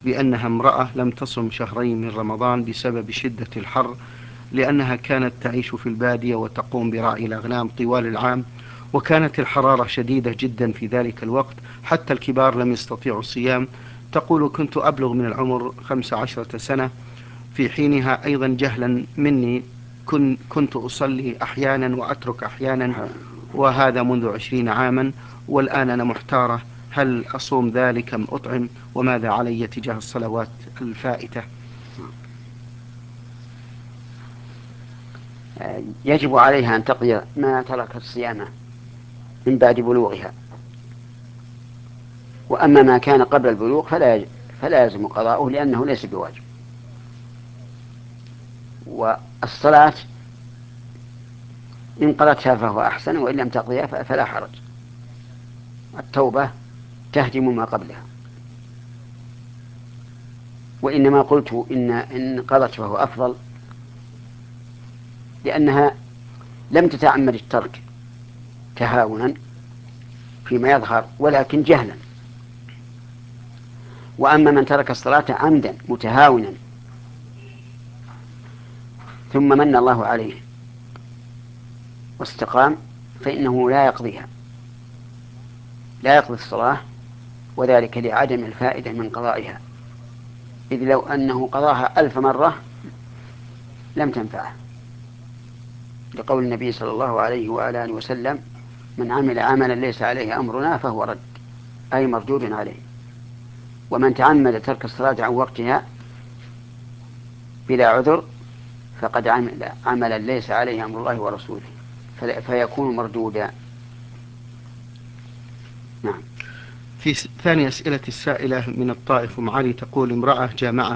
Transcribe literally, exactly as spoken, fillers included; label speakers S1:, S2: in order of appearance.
S1: بأنها امرأة لم تصم شهرين من رمضان بسبب شدة الحر، لأنها كانت تعيش في البادية وتقوم برعي الأغنام طوال العام، وكانت الحرارة شديدة جدا في ذلك الوقت حتى الكبار لم يستطيعوا الصيام. تقول: كنت أبلغ من العمر خمس عشرة سنة في حينها، أيضا جهلا مني كن كنت أصلي أحيانا وأترك أحيانا، وهذا منذ عشرين عاما، والآن أنا محتارة، هل أصوم ذلك أم أطعم؟ وماذا علي تجاه الصلوات الفائتة؟
S2: يجب عليها أن تقضي ما تركت صيامه من بعد بلوغها، وأما ما كان قبل البلوغ فلا فلا يلزم قضاؤه لأنه ليس بواجب. والصلاة إن قضتها فهو أحسن، وإن لم تقضيها فلا حرج، التوبة تهدم ما قبلها. وإنما قلت إن إن قضت فهو أفضل، لأنها لم تتعمد الترك تهاونا فيما يظهر ولكن جهلا. وأما من ترك الصلاة عمدا متهاونا ثم من الله عليه واستقام فإنه لا يقضيها، لا يقضي الصلاة، وذلك لعدم الفائدة من قضائها، إذ لو أنه قضاها ألف مرة لم تنفعه، لقول النبي صلى الله عليه وعلى آله وسلم: من عمل عملا ليس عليه أمرنا فهو رد، أي مردود عليه. ومن تعمد ترك الصلاة عن وقتها بلا عذر فقد عمل عملا ليس عليه أمر الله ورسوله فيكون مردودا. نعم.
S1: في ثاني أسئلة السائلة من الطائف أم علي تقول: امرأة جامعة